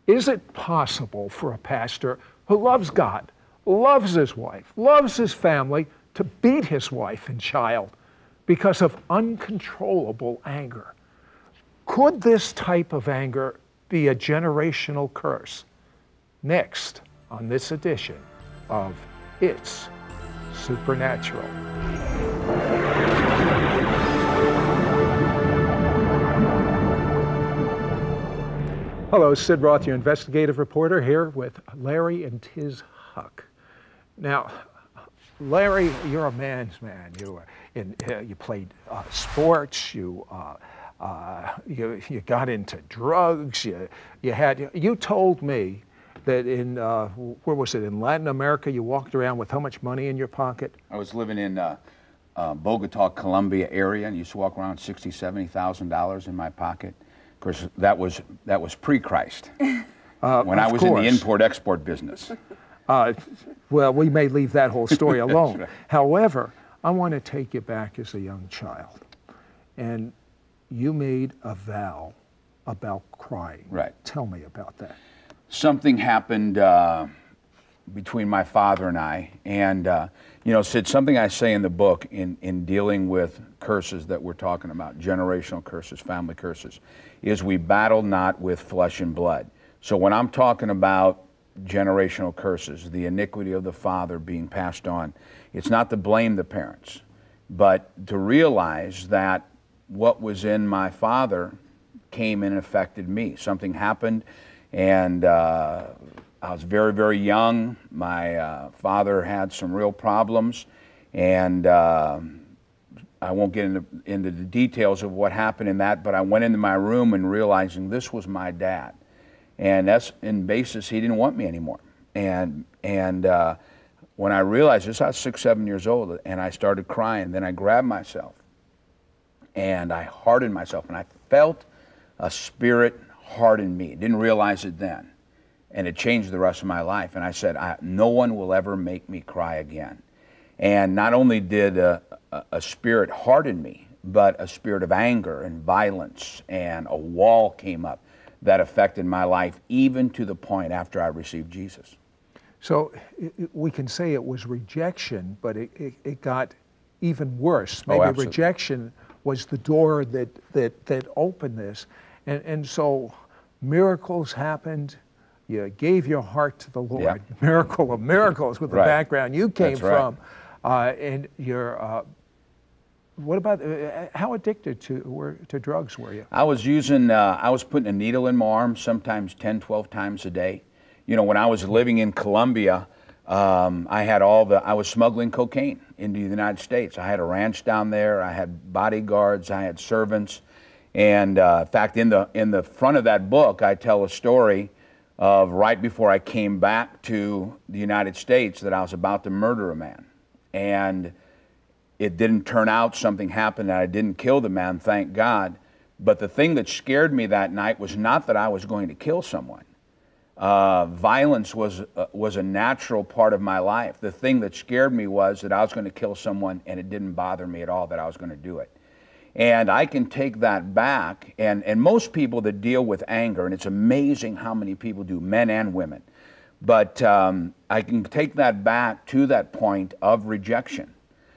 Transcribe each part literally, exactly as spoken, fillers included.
Is it possible for a pastor who loves God, loves his wife, loves his family, to beat his wife and child because of uncontrollable anger? Could this type of anger be a generational curse? Next on this edition of It's Supernatural. Hello, Sid Roth, your investigative reporter, here with Larry and Tiz Huck. Now, Larry, you're a man's man. You were in, uh, you played uh, sports. You uh, uh, you you got into drugs. You you had you told me that in uh, where was it, in Latin America, you walked around with how much money in your pocket? I was living in uh, uh, Bogota, Colombia area, and used to walk around sixty, seventy thousand dollars in my pocket. Of course, that was that was pre-Christ, uh, when I was course. in the import-export business. Uh, well, we may leave that whole story alone. Right. However, I want to take you back as a young child, and you made a vow about crying. Right. Tell me about that. Something happened uh, between my father and I, and uh, you know, Sid, something I say in the book in in dealing with curses that we're talking about, generational curses, family curses, is we battle not with flesh and blood. So when I'm talking about generational curses, the iniquity of the father being passed on, it's not to blame the parents, but to realize that what was in my father came and affected me. Something happened, and uh, I was very, very young. My uh, father had some real problems, and uh, I won't get into, into the details of what happened in that, but I went into my room and realizing this was my dad. And that's in basis, he didn't want me anymore. And and uh, when I realized this, I was six, seven years old, and I started crying. Then I grabbed myself, and I hardened myself, and I felt a spirit harden me. Didn't realize it then, and it changed the rest of my life. And I said, I, no one will ever make me cry again. And not only did a, a, a spirit harden me, but a spirit of anger and violence, and a wall came up that affected my life, even to the point after I received Jesus. So it, we can say it was rejection, but it, it, it got even worse. Maybe oh, rejection was the door that, that, that opened this. And, and so miracles happened. You gave your heart to the Lord. Yeah. Miracle of miracles with the right. background you came That's right. from. Uh, and your uh, What about, uh, how addicted to were, to drugs were you? I was using, uh, I was putting a needle in my arm sometimes ten, twelve times a day. You know, when I was living in Colombia, um, I had all the, I was smuggling cocaine into the United States. I had a ranch down there, I had bodyguards, I had servants. And uh, in fact, in the, in the front of that book, I tell a story of right before I came back to the United States that I was about to murder a man. And it didn't turn out, something happened, and I didn't kill the man, thank God. But the thing that scared me that night was not that I was going to kill someone. Uh, violence was, uh, was a natural part of my life. The thing that scared me was that I was going to kill someone, and it didn't bother me at all that I was going to do it. And I can take that back, and, and most people that deal with anger, and it's amazing how many people do, men and women, but um, I can take that back to that point of rejection.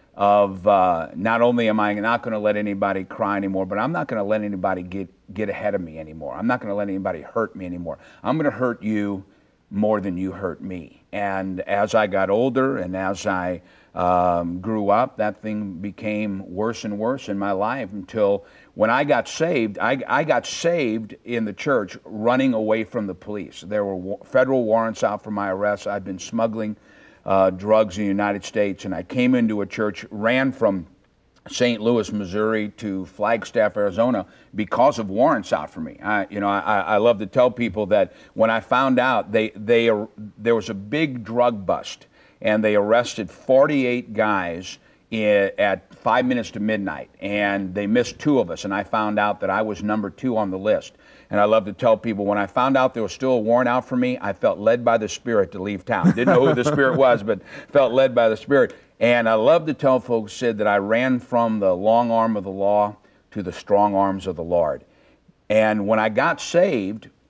Of uh, not only am I not going to let anybody cry anymore, but I'm not going to let anybody get, get ahead of me anymore. I'm not going to let anybody hurt me anymore. I'm going to hurt you more than you hurt me. And as I got older and as I um, grew up, that thing became worse and worse in my life until when I got saved, I, I got saved in the church running away from the police. There were wa- federal warrants out for my arrest. I'd been smuggling Uh, drugs in the United States, and I came into a church, ran from Saint Louis, Missouri to Flagstaff, Arizona because of warrants out for me. I, you know, I, I love to tell people that when I found out they, they, uh, there was a big drug bust, and they arrested forty-eight guys in, at five minutes to midnight, and they missed two of us, and I found out that I was number two on the list. And I love to tell people, when I found out there was still a warrant out for me, I felt led by the Spirit to leave town. Didn't know who the Spirit was, but felt led by the Spirit. And I love to tell folks, Sid, that I ran from the long arm of the law to the strong arms of the Lord. And when I got saved,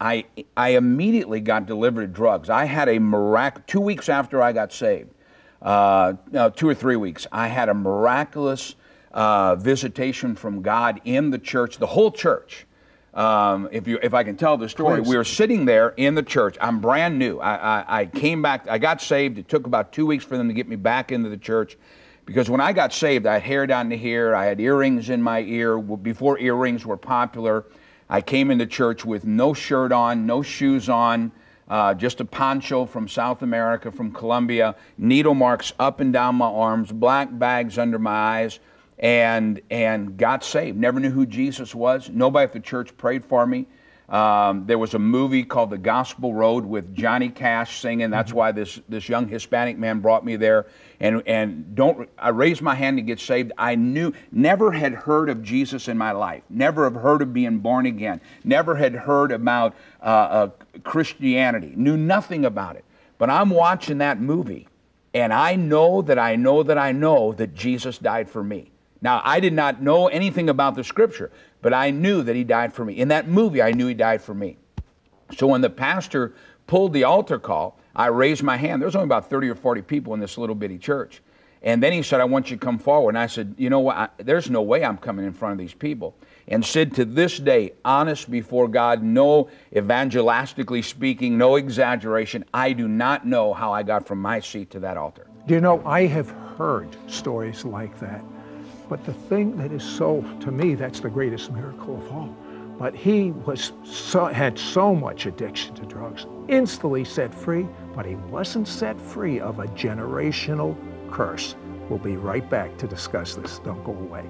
I, I immediately got delivered to drugs. I had a mirac- two weeks after I got saved, uh, no, two or three weeks, I had a miraculous uh, visitation from God in the church, the whole church. Um, if you, if I can tell the story, Please. we were sitting there in the church. I'm brand new. I, I, I came back, I got saved. It took about two weeks for them to get me back into the church. Because when I got saved, I had hair down to here. I had earrings in my ear. Before earrings were popular, I came into church with no shirt on, no shoes on, uh, just a poncho from South America, from Colombia, needle marks up and down my arms, black bags under my eyes, and and got saved. Never knew who Jesus was. Nobody at the church prayed for me. Um, there was a movie called The Gospel Road with Johnny Cash singing. That's why this this young Hispanic man brought me there. And and don't I raised my hand to get saved. I knew never had heard of Jesus in my life. Never have heard of being born again. Never had heard about uh, uh, Christianity. Knew nothing about it. But I'm watching that movie, and I know that I know that I know that Jesus died for me. Now, I did not know anything about the scripture, but I knew that he died for me. In that movie, I knew he died for me. So when the pastor pulled the altar call, I raised my hand. There was only about thirty or forty people in this little bitty church. And then he said, I want you to come forward. And I said, you know what? I, there's no way I'm coming in front of these people. And Sid, to this day, honest before God, no evangelistically speaking, no exaggeration, I do not know how I got from my seat to that altar. Do you know, I have heard stories like that. But the thing that is so, to me, that's the greatest miracle of all. But he was so, had so much addiction to drugs, instantly set free, but he wasn't set free of a generational curse. We'll be right back to discuss this. Don't go away.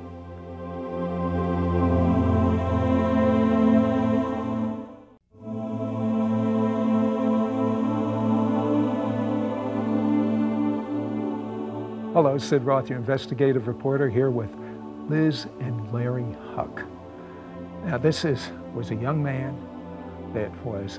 Hello, Sid Roth, your investigative reporter, here with Liz and Larry Huck. Now, this is was a young man that was,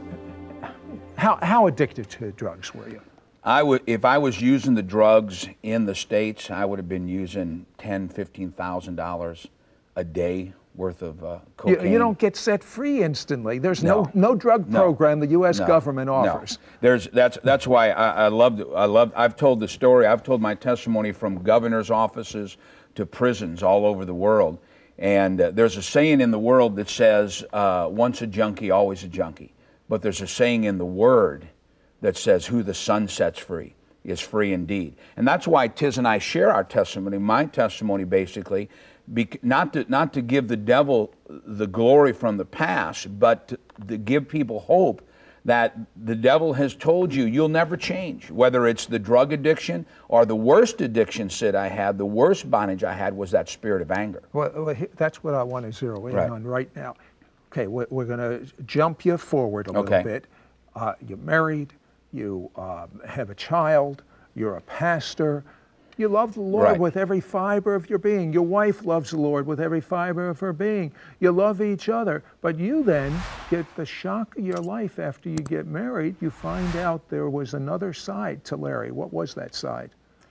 how, how addicted to drugs were you? I would, if I was using the drugs in the States, I would have been using ten, fifteen thousand dollars a day worth of uh, cocaine. You, you don't get set free instantly. There's No. no no drug No. program the U S No. government No. offers. There's that's that's why I, I loved I loved I've told the story. I've told my testimony from governor's offices to prisons all over the world. And uh, there's a saying in the world that says, uh, once a junkie, always a junkie. But there's a saying in the Word that says, who the Son sets free is free indeed. And that's why Tiz and I share our testimony, my testimony basically, bec- not to, not to give the devil the glory from the past, but to, to give people hope that the devil has told you you'll never change. Whether it's the drug addiction or the worst addiction, Sid, I had, the worst bondage I had was that spirit of anger. Well, well, he- that's what I want to zero in Right. on right now. Okay, we're, we're going to jump you forward a little Okay. bit. Uh, you're married, you um, have a child, you're a pastor. You love the Lord Right. with every fiber of your being. Your wife loves the Lord with every fiber of her being. You love each other. But you then get the shock of your life after you get married. You find out there was another side to Larry. What was that side?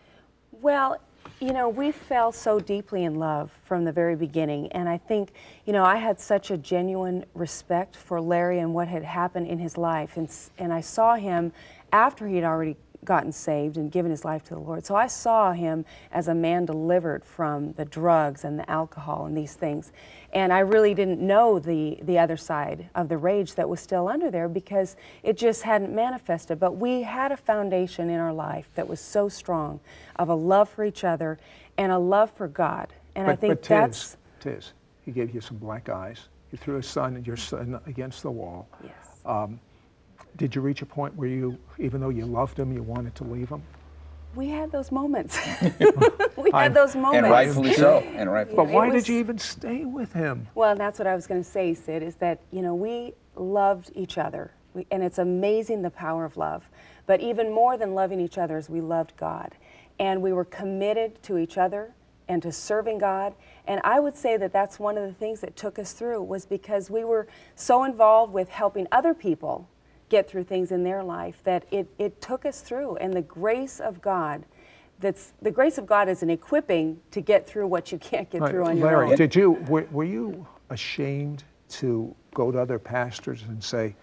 Well, you know, we fell so deeply in love from the very beginning. And I think, you know, I had such a genuine respect for Larry and what had happened in his life. And, s- and I saw him after he'd already gotten saved and given his life to the Lord. So I saw him as a man delivered from the drugs and the alcohol and these things. And I really didn't know the, the other side of the rage that was still under there because it just hadn't manifested. But we had a foundation in our life that was so strong of a love for each other and a love for God. And I But, think but that's... Tiz, Tiz, he gave you some black eyes. You threw his son and your son against the wall. Yes. Um, did you reach a point where you, even though you loved him, you wanted to leave him? We had those moments. we I'm- had those moments. And rightfully so. And rightfully But It why was- did you even stay with him? Well, that's what I was going to say, Sid, is that, you know, we loved each other. We, and it's amazing the power of love. But even more than loving each other is we loved God. And we were committed to each other and to serving God. And I would say that that's one of the things that took us through was because we were so involved with helping other people get through things in their life that it, it took us through. And the grace of God, that's the grace of God is an equipping to get through what you can't get Right, through on your Larry, own. did you, were, were you ashamed to go to other pastors and say,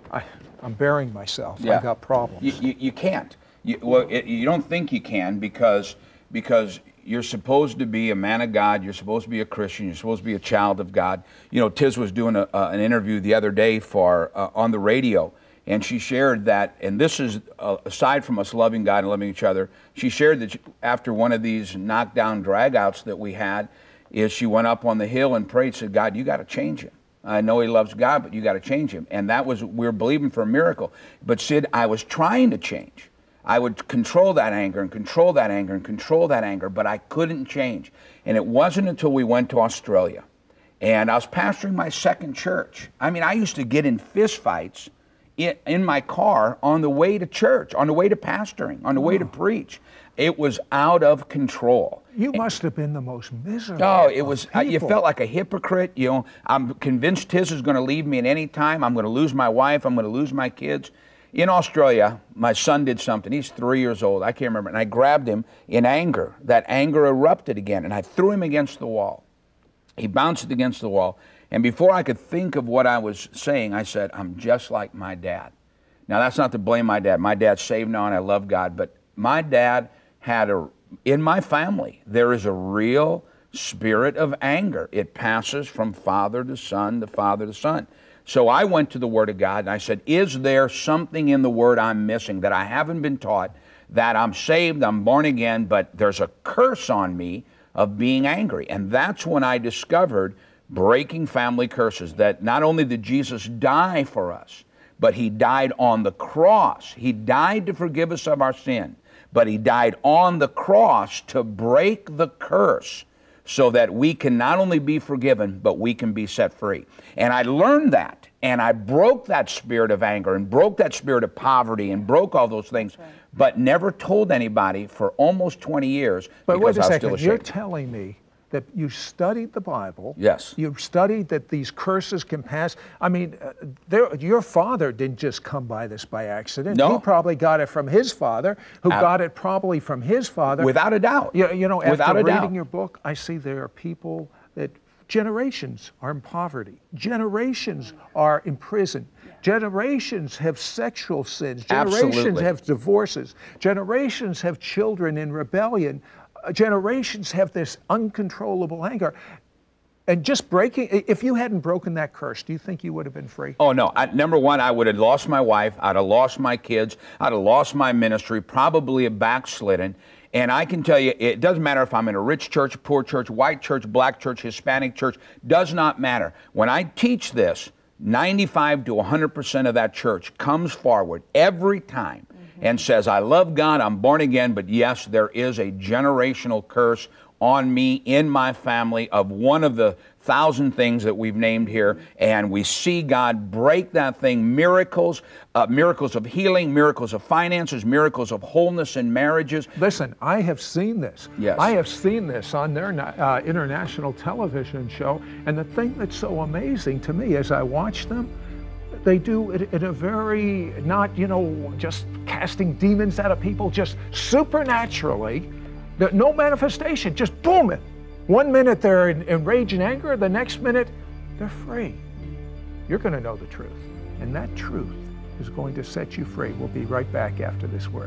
I, I'm burying myself. Yeah. I've got problems. You, you, you can't. You, well, it, you don't think you can because because you're supposed to be a man of God. You're supposed to be a Christian. You're supposed to be a child of God. You know, Tiz was doing a, uh, an interview the other day for uh, on the radio, and she shared that, and this is uh, aside from us loving God and loving each other, she shared that she, after one of these knockdown dragouts that we had, is she went up on the hill and prayed, said, God, you got to change him. I know he loves God, but you got to change him. And that was, we were believing for a miracle. But Sid, I was trying to change. I would control that anger and control that anger and control that anger, but I couldn't change. And it wasn't until we went to Australia. And I was pastoring my second church. I mean, I used to get in fistfights in, in my car on the way to church, on the way to pastoring, on the way to preach. It was out of control. You must have been the most miserable. Oh, it was, of you people. felt like a hypocrite. You know, I'm convinced Tiz is going to leave me at any time. I'm going to lose my wife. I'm going to lose my kids. In Australia, my son did something. He's three years old. I can't remember. And I grabbed him in anger. That anger erupted again, and I threw him against the wall. He bounced against the wall. And before I could think of what I was saying, I said, I'm just like my dad. Now, that's not to blame my dad. My dad's saved now, and I love God. But my dad had a, in my family, there is a real spirit of anger. It passes from father to son to father to son. So I went to the Word of God and I said, is there something in the Word I'm missing that I haven't been taught, that I'm saved, I'm born again, but there's a curse on me of being angry? And that's when I discovered breaking family curses, that not only did Jesus die for us, but he died on the cross. He died to forgive us of our sin, but he died on the cross to break the curse so that we can not only be forgiven, but we can be set free. And I learned that, and I broke that spirit of anger and broke that spirit of poverty and broke all those things, right, but never told anybody for almost twenty years but because wait a I was second, still ashamed. You're telling me that you studied the Bible. Yes. You studied that these curses can pass. I mean, uh, there, your father didn't just come by this by accident. No. He probably got it from his father, who Ab- got it probably from his father. Without a doubt. You, you know, after Without a reading doubt. your book, I see there are people that generations are in poverty. Generations are in prison. Generations have sexual sins. Generations Absolutely. have divorces. Generations have children in rebellion. Uh, generations have this uncontrollable anger. And just breaking, if you hadn't broken that curse, do you think you would have been free? Oh, no. I, number one, I would have lost my wife. I'd have lost my kids. I'd have lost my ministry, probably have backslidden. And I can tell you, it doesn't matter if I'm in a rich church, poor church, white church, black church, Hispanic church, does not matter. When I teach this, ninety-five to one hundred percent of that church comes forward every time mm-hmm. and says, I love God, I'm born again, but yes, there is a generational curse on me, in my family, of one of the thousand things that we've named here, and we see God break that thing. Miracles, uh, miracles of healing, miracles of finances, miracles of wholeness in marriages. Listen, I have seen this. Yes. I have seen this on their uh, international television show, and the thing that's so amazing to me as I watch them, they do it in a very, not, you know, just casting demons out of people, just supernaturally. No manifestation, just boom it. One minute they're in, in rage and anger, the next minute they're free. You're going to know the truth, and that truth is going to set you free. We'll be right back after this word.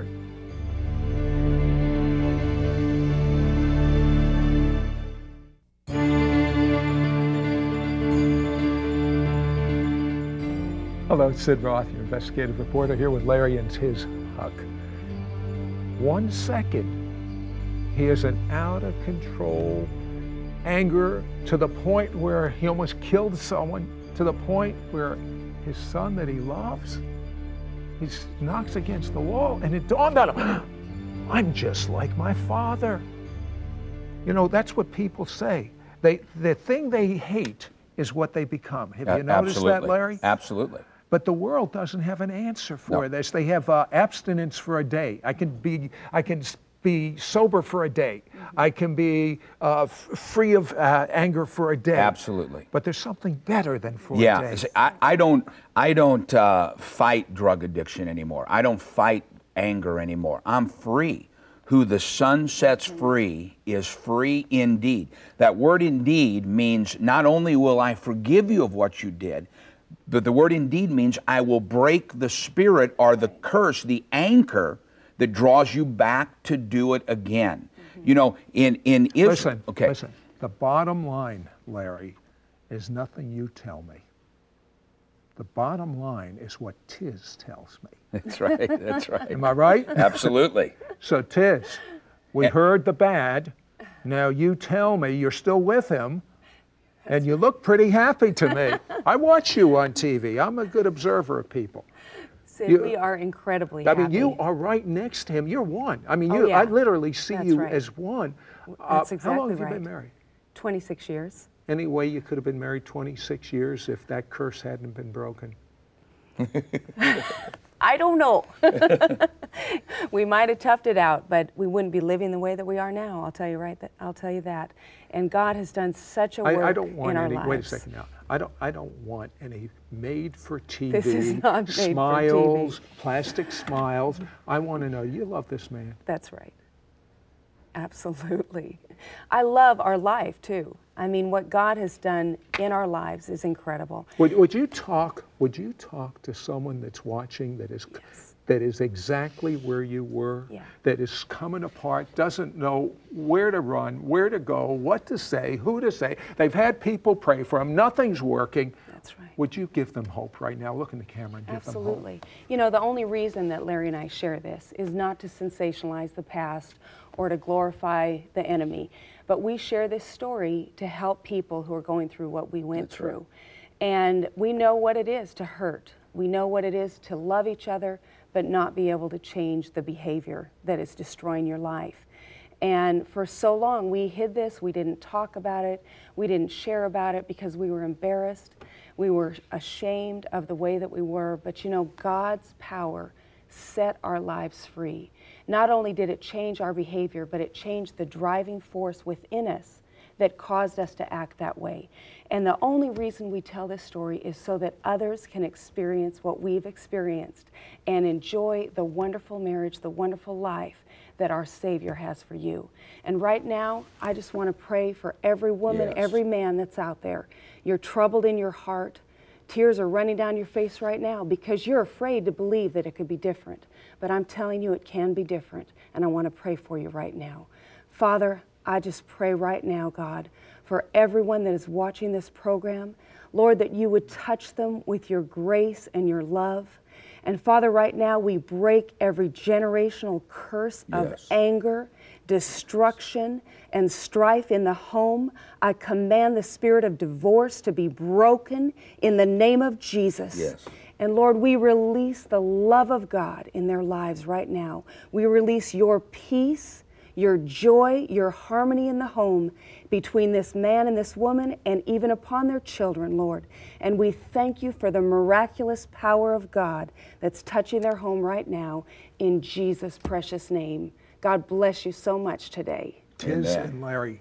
Hello, it's Sid Roth, your investigative reporter, here with Larry and Tiz Huck. One second, he is an out-of-control anger to the point where he almost killed someone, to the point where his son that he loves, he knocks against the wall, and it dawned on him, I'm just like my father. You know, that's what people say. They, the thing they hate is what they become. Have you noticed Absolutely. that, Larry? Absolutely. But the world doesn't have an answer for No. this. They have uh, abstinence for a day. I can be, I can be sober for a day. Mm-hmm. I can be uh, f- free of uh, anger for a day. Absolutely. But there's something better than for yeah, a day. see, I, I don't, I don't uh, fight drug addiction anymore. I don't fight anger anymore. I'm free. Who the Son sets free is free indeed. That word indeed means not only will I forgive you of what you did, But the word indeed means I will break the spirit or the curse, the anchor that draws you back to do it again. Mm-hmm. You know, in, in Israel. Listen, okay. listen. The bottom line, Larry, is nothing you tell me. The bottom line is what Tiz tells me. That's right, that's right. Am I right? Absolutely. So Tiz, we And- heard the bad. Now you tell me you're still with him, and you look pretty happy to me. I watch you on T V. I'm a good observer of people. Sid, You- we are incredibly I happy. mean, you are right next to him. You're one. I mean, Oh, you. yeah. I literally see That's you right. as one. That's Uh, exactly how long have right. you been married? twenty-six years. Any way you could have been married twenty-six years if that curse hadn't been broken? I don't know. We might have toughed it out, but we wouldn't be living the way that we are now. I'll tell you right. That I'll tell you that. And God has done such a work I, I don't want in our any. lives. Wait a second now. I don't. I don't want any made-for-T V This is not made for T V. smiles, plastic smiles. I want to know you love this man. That's right. Absolutely. I love our life too. I mean, what God has done in our lives is incredible. Would, would you talk? Would you talk to someone that's watching that is Yes. that is exactly where you were? Yeah. That is coming apart, doesn't know where to run, where to go, what to say, who to say. They've had people pray for them. Nothing's working. That's right. Would you give them hope right now? Look in the camera and give them hope. Absolutely. You know, the only reason that Larry and I share this is not to sensationalize the past or to glorify the enemy, but we share this story to help people who are going through what we went That's through. right. And we know what it is to hurt. We know what it is to love each other, but not be able to change the behavior that is destroying your life. And for so long, we hid this. We didn't talk about it. We didn't share about it because we were embarrassed. We were ashamed of the way that we were. But you know, God's power set our lives free. Not only did it change our behavior, but it changed the driving force within us that caused us to act that way. And the only reason we tell this story is so that others can experience what we've experienced and enjoy the wonderful marriage, the wonderful life that our Savior has for you. And right now, I just want to pray for every woman, Yes. every man that's out there. You're troubled in your heart. Tears are running down your face right now because you're afraid to believe that it could be different. But I'm telling you it can be different, and I want to pray for you right now. Father, I just pray right now, God, for everyone that is watching this program, Lord, that you would touch them with your grace and your love. And Father, right now we break every generational curse of Yes. anger, destruction, and strife in the home. I command the spirit of divorce to be broken in the name of Jesus. Yes. And Lord, we release the love of God in their lives right now. We release your peace, your joy, your harmony in the home between this man and this woman and even upon their children, Lord. And we thank you for the miraculous power of God that's touching their home right now in Jesus' precious name. God bless you so much today. Tiz Amen. and Larry,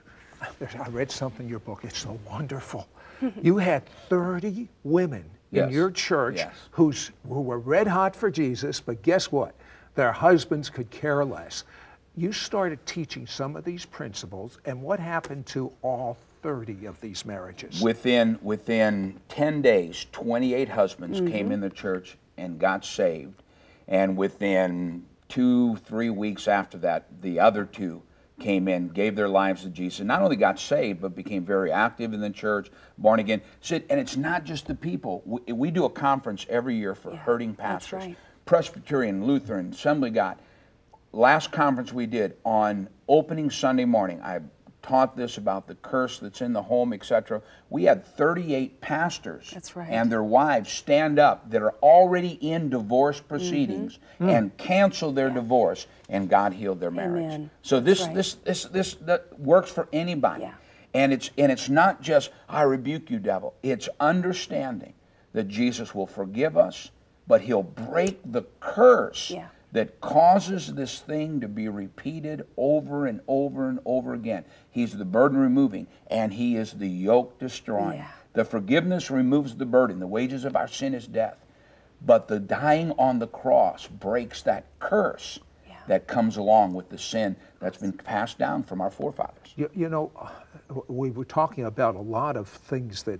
I read something in your book. It's so wonderful. You had thirty women in Yes. your church Yes. who's, who were red hot for Jesus, but guess what? Their husbands could care less. You started teaching some of these principles, and what happened to all thirty of these marriages? Within within ten days, twenty-eight husbands came in the church and got saved. And within two, three weeks after that, the other two came in, gave their lives to Jesus, and not only got saved, but became very active in the church, born again. Sid, and it's not just the people. We, we do a conference every year for Yeah, hurting that's pastors. right. Presbyterian, Lutheran, Assembly of God. Last conference we did on opening Sunday morning, I taught this about the curse that's in the home, et cetera. We had thirty-eight pastors That's right. and their wives stand up that are already in divorce proceedings Mm-hmm. and cancel their divorce, and God healed their marriage. Amen. So That's this right. this this this that works for anybody. Yeah. And it's and it's not just I rebuke you, devil. It's understanding that Jesus will forgive us, but he'll break the curse Yeah. that causes this thing to be repeated over and over and over again. He's the burden removing, and he is the yoke destroying. Yeah. The forgiveness removes the burden. The wages of our sin is death. But the dying on the cross breaks that curse Yeah. that comes along with the sin that's been passed down from our forefathers. You, you know, we were talking about a lot of things that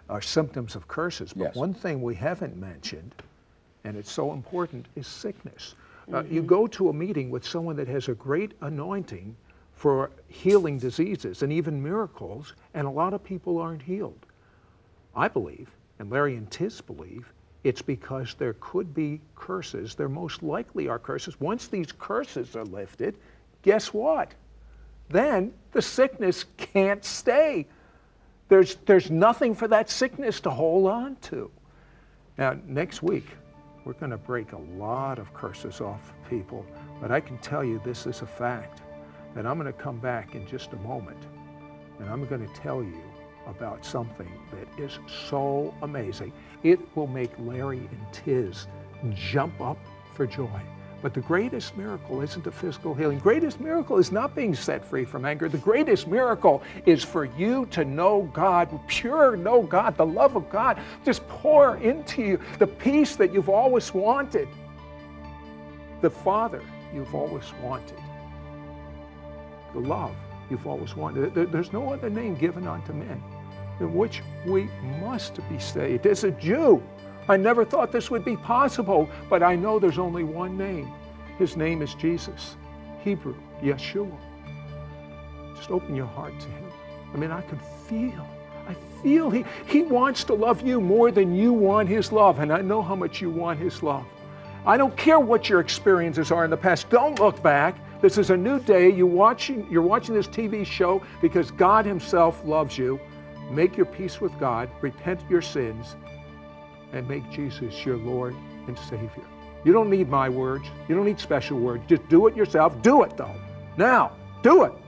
are symptoms of curses. But Yes. one thing we haven't mentioned, and it's so important, is sickness. Uh, you go to a meeting with someone that has a great anointing for healing diseases and even miracles, and a lot of people aren't healed. I believe, and Larry and Tiz believe, it's because there could be curses. There most likely are curses. Once these curses are lifted, guess what? Then the sickness can't stay. There's, there's nothing for that sickness to hold on to. Now, next week, we're going to break a lot of curses off people, but I can tell you this is a fact, that I'm going to come back in just a moment, and I'm going to tell you about something that is so amazing. It will make Larry and Tiz jump up for joy. But the greatest miracle isn't a physical healing. Greatest miracle is not being set free from anger. The greatest miracle is for you to know God, pure know God, the love of God just pour into you, the peace that you've always wanted, the Father you've always wanted, the love you've always wanted. There's no other name given unto men in which we must be saved. As a Jew, I never thought this would be possible, but I know there's only one name. His name is Jesus, Hebrew, Yeshua. Just open your heart to him. I mean, I can feel, I feel he, he wants to love you more than you want his love, and I know how much you want his love. I don't care what your experiences are in the past. Don't look back. This is a new day. You're watching, you're watching this T V show because God himself loves you. Make your peace with God, repent your sins, and make Jesus your Lord and Savior. You don't need my words. You don't need special words. Just do it yourself. Do it, though. Now, do it.